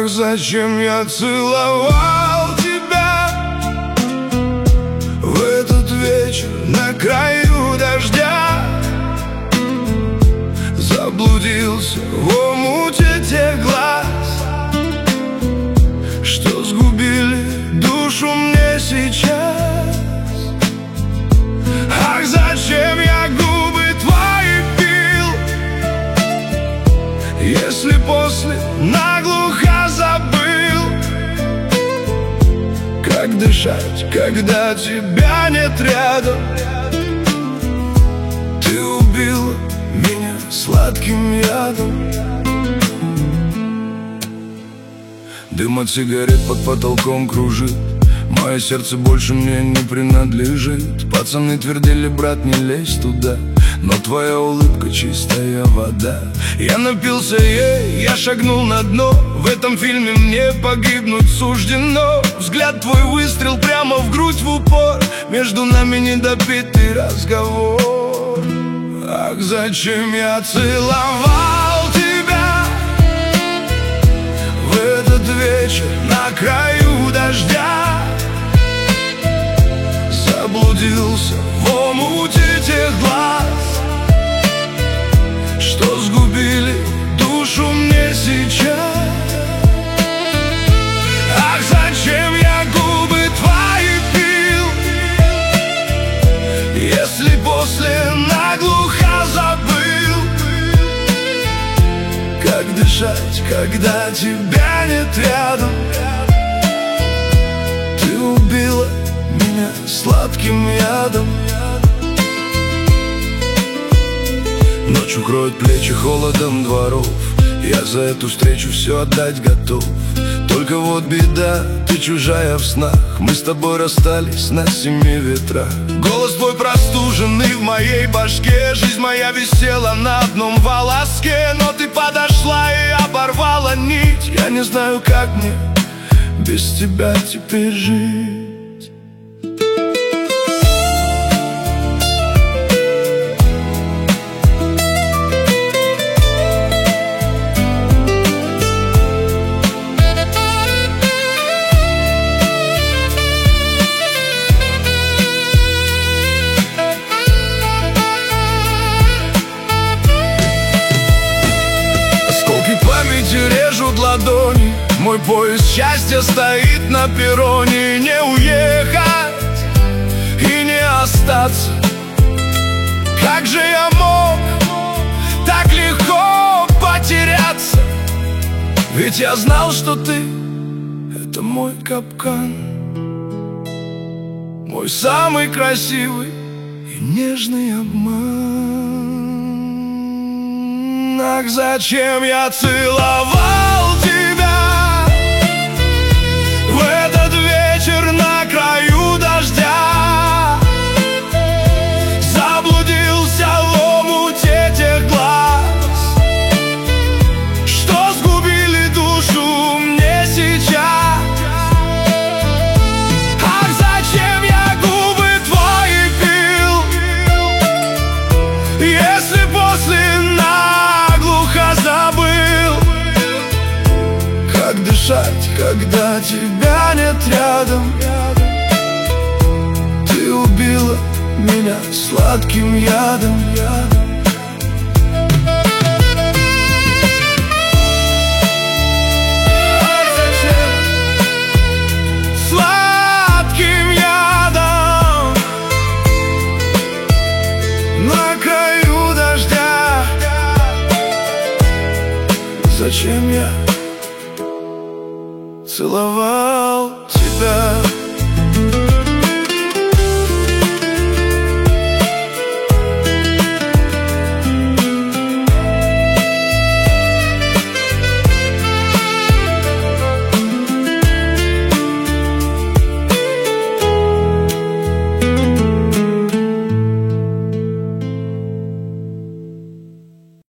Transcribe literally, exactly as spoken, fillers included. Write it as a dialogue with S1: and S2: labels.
S1: Ах, зачем я целовал тебя в этот вечер на краю дождя? Заблудился в омуте тех глаз, что сгубили душу мне сейчас. Ах, зачем я губы твои пил, если после наглухо забыл, как дышать, когда тебя нет рядом. Ты убила меня сладким ядом. Дым от сигарет под потолком кружит, мое сердце больше мне не принадлежит. Пацаны твердили: брат, не лезь туда, но твоя улыбка чистая вода. Я напился ей, я шагнул на дно, в этом фильме мне погибнуть суждено. Взгляд твой, выстрел прямо в грудь, в упор, между нами недопитый разговор. Ах, зачем я целовал тебя в этот вечер на краю дождя? Заблудился в омуте тех глаз, что сгубили душу мне сейчас. Ах, зачем я губы твои пил, если после наглухо забыл, как дышать, когда тебя нет рядом. Ты убила меня сладким ядом. Ночь укроет плечи холодом дворов, я за эту встречу все отдать готов. Только вот беда, ты чужая в снах, мы с тобой расстались на семи ветрах. Голос твой простуженный в моей башке, жизнь моя висела на одном волоске. Но ты подошла и оборвала нить, я не знаю, как мне без тебя теперь жить. Режут ладони, мой поезд счастья стоит на перроне. Не уехать и не остаться, как же я мог так легко потеряться? Ведь я знал, что ты — это мой капкан, мой самый красивый и нежный обман. Ах, зачем я целовал тебя в этот вечер на краю дождя? Заблудился в омуте тех глаз, что сгубили душу мне сейчас. Ах, зачем я губы твои пил, если после забыл, как дышать, когда тебя нет рядом. Ты убила меня сладким ядом. Сладким ядом на краю дождя. Зачем я целовал